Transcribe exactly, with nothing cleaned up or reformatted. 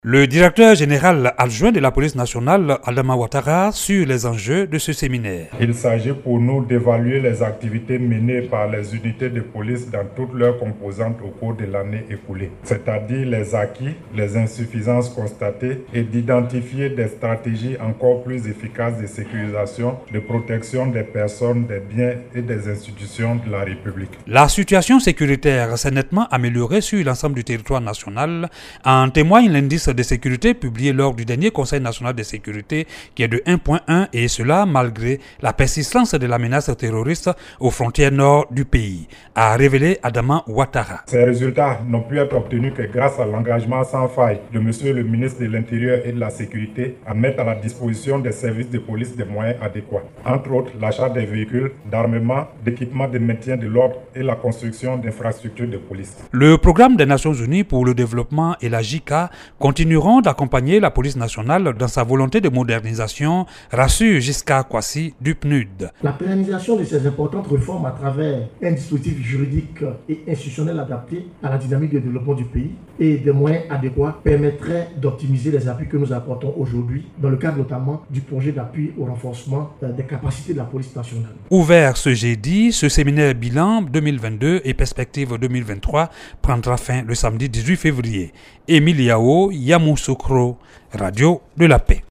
Le directeur général adjoint de la police nationale, Adama Ouattara, sur les enjeux de ce séminaire. Il s'agit pour nous d'évaluer les activités menées par les unités de police dans toutes leurs composantes au cours de l'année écoulée, c'est-à-dire les acquis, les insuffisances constatées et d'identifier des stratégies encore plus efficaces de sécurisation, de protection des personnes, des biens et des institutions de la République. La situation sécuritaire s'est nettement améliorée sur l'ensemble du territoire national, en témoigne l'indice de sécurité publié lors du dernier Conseil national de sécurité qui est de un virgule un et cela malgré la persistance de la menace terroriste aux frontières nord du pays, a révélé Adama Ouattara. Ces résultats n'ont pu être obtenus que grâce à l'engagement sans faille de Monsieur le ministre de l'Intérieur et de la Sécurité à mettre à la disposition des services de police des moyens adéquats, entre autres l'achat des véhicules, d'armement, d'équipements de maintien de l'ordre et la construction d'infrastructures de police. Le programme des Nations Unies pour le développement et la J I C A continueront d'accompagner la police nationale dans sa volonté de modernisation, rassure Giscard Kwasi du P N U D. La pérennisation de ces importantes réformes à travers un dispositif juridique et institutionnel adapté à la dynamique de développement du pays et des moyens adéquats permettrait d'optimiser les appuis que nous apportons aujourd'hui dans le cadre notamment du projet d'appui au renforcement des capacités de la police nationale. Ouvert ce jeudi, ce séminaire bilan deux mille vingt-deux et perspective deux mille vingt-trois prendra fin le samedi dix-huit février. Émile Yao, Yamoussoukro, Radio de la Paix.